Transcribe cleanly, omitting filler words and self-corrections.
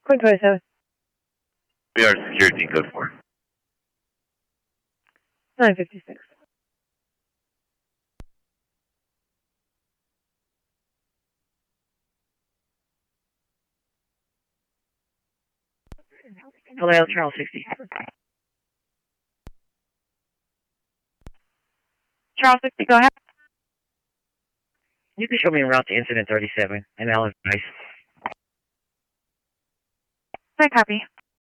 Code 27. We are security code 4. 956. Hello, Charles 60. Charles 60, go ahead. You can show me around to incident 37 and Allen's Nice. I copy.